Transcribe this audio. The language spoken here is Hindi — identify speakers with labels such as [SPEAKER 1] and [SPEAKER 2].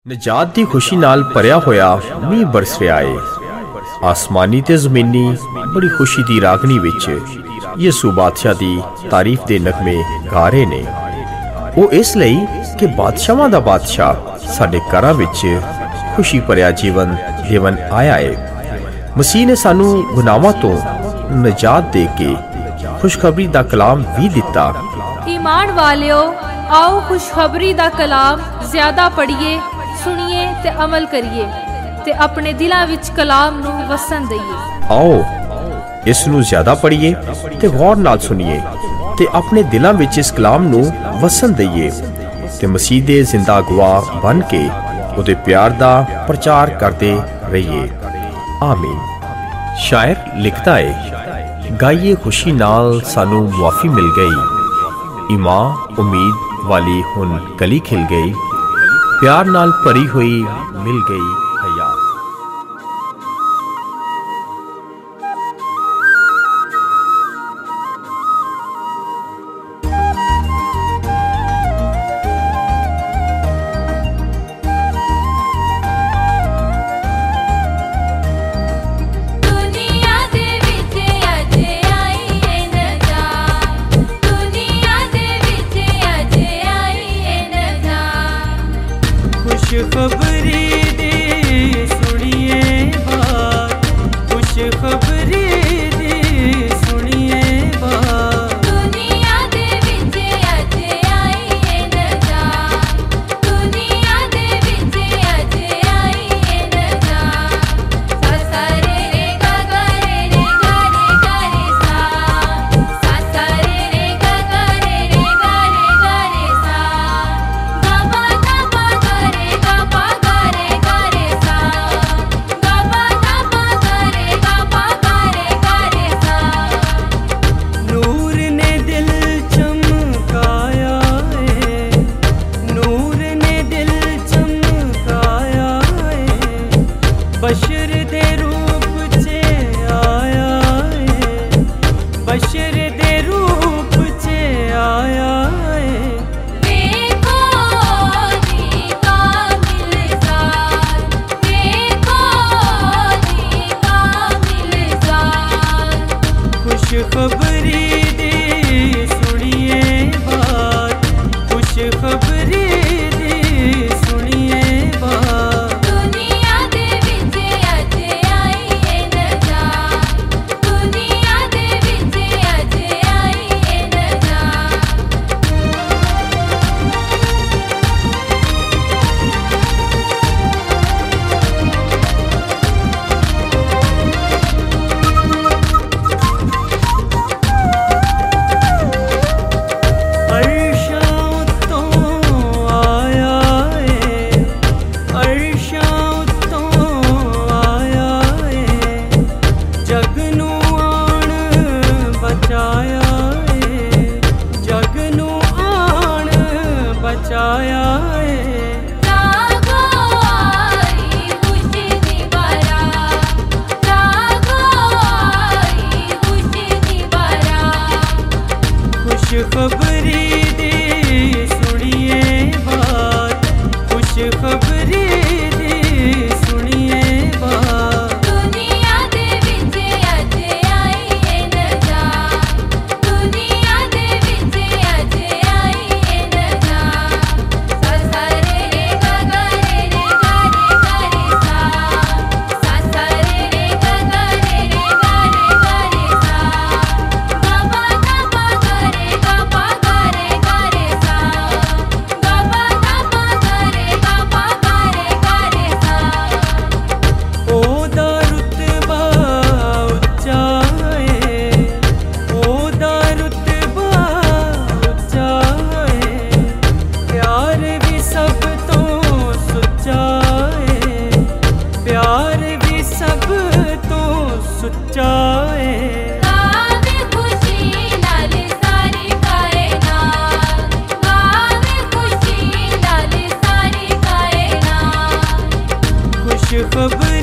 [SPEAKER 1] निजात दी खुशी नाल भरिया होया मीह बरस रहा है। आसमानी ते जमीनी बड़ी खुशी दी रागनी विच यसू बादशाह दी तारीफ दे नगमे गा रहे ने। वो इसलिए कि बादशाहां दा बादशाह साडे घरां विच खुशी भरिया जीवन देवन आया है। मसीह ने सानू गुनाहां तो निजात दे के खुशखबरी दा कलाम भी दिता।
[SPEAKER 2] ईमान वालियो, आओ खुशखबरी दा कलाम ज्यादा पढ़िए, सुनिए ते अमल करिए ते अपने दिलां विच कलाम नू वसन दईए।
[SPEAKER 1] आओ इस नू ज्यादा पढ़िए ते गौर नाल सुनिए ते अपने दिलां विच इस कलाम नू वसन दईए ते मसीह दे जिंदा गवाह बन के उहदे प्यार दा प्रचार करते रहिए। आमीन। शायर लिखता है, गाइए खुशी नाल सानू मुआफी मिल गई, ईमां उम्मीद वाली हुन कली खिल गई, प्यार नाल भरी हुई मिल गई हयात।
[SPEAKER 3] खुशखबरी दी सुनिए बात, खुशखबरी दी सुनिए बात। दुनिया दे विच अज आई है नजात, दुनिया दे विच अज आई है नजात। सा रे रे गा गा रे रे गा रे सा, सा रे रे गा गा रे रे गा रे सा, गा बा गा रे गा पा गा रे सा, गा बा रे गा पा गा रे सा। नूर ने दिल चमकाया है, नूर ने दिल चमकाया है, बशर दे रूप च आया है, बशर दे रूप च आया है। देखो जी कामिल ज़ात, देखो जी कामिल ज़ात। खुशखबरी दी सुनिए बात, खुशखबरी दी सुनिए बात। दुनिया दे विच अज आई है नजात, दुनिया दे विच अज आई है नजात। अरशां तो आया है, अरशां तो आया है, जग नू आण बचाया है, जग नू आण बचाया है। जागो आई खुशी दी बारात, जागो आई खुशी दी बारात। खुशखबरी दी सुनिए बात, खुशखबरी दी सुनिए बात। दुनिया दे विच अज आई है नजात, दुनिया दे विच अज आई है नजात। सा रे रे गा गा रे रे गा रे सा, सा रे रे गा गा रे रे गा रे सा, गा बा गा रे गा पा गा रे सा, गा बा रे गा पा गा रे सा। ओदा रुतबा उच्चा है, ओदा रुतबा उच्चा है, प्यार भी सब तो सुच्चा है, प्यार भी सब तो सुच्चा है। गावे खुशी नाल सारी कायनात, गावे खुशी नाल सारी कायनात। खुशखबरी